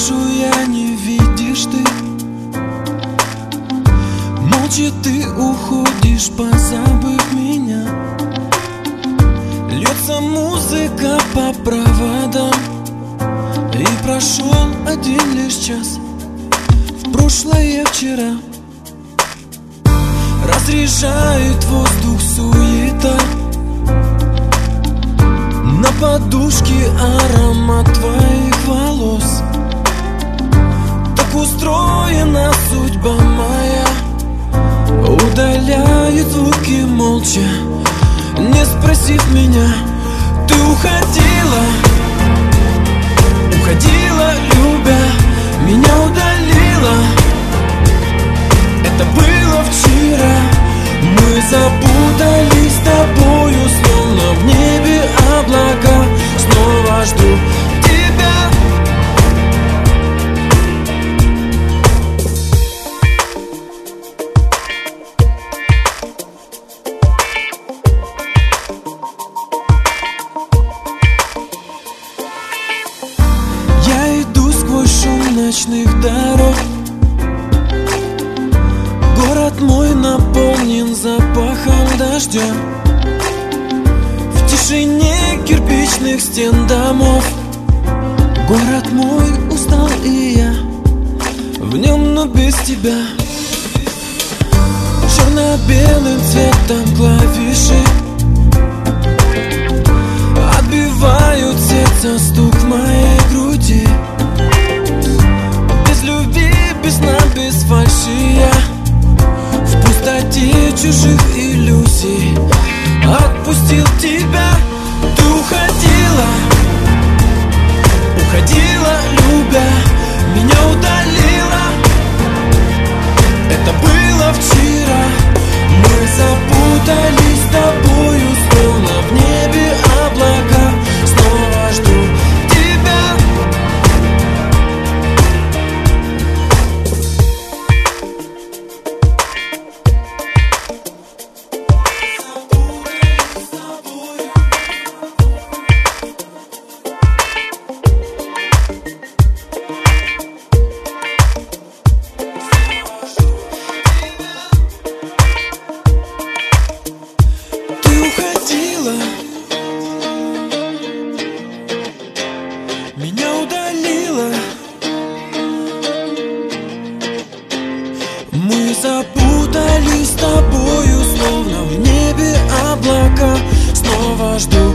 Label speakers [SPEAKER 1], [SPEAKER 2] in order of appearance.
[SPEAKER 1] вижу я, не видишь ты. Молча ты уходишь, позабыв меня. Льется музыка по проводам, и прошел один лишь час, в прошлое вчера. Разряжает воздух суета, на подушке аромат твоих волос. Так устроена судьба моя, удаляет звуки молча, не спросив меня. Ты уходила, уходила, любя, меня удалила. Это было вчера, мы запутались с тобою, словно в небе облака. Снова жду тебя. Я иду сквозь шум ночных дорог. Город мой наполнен запахом дождя. В тишине кирпичных стен домов. Город мой устал, и я в нем, но без тебя. Черно-белым цветом клавиши отбивают сердце стук в моей груди. Без любви, без сна, без фальши я в пустоте чужих иллюзий отпустил тебя. Ты уходила, уходила, любя, меня удалила. Это было вчера, мы запутались с тобою, словно в небе облака. Снова жду тебя. Меня удалила. Мы запутались с тобою, словно в небе облака. Снова жду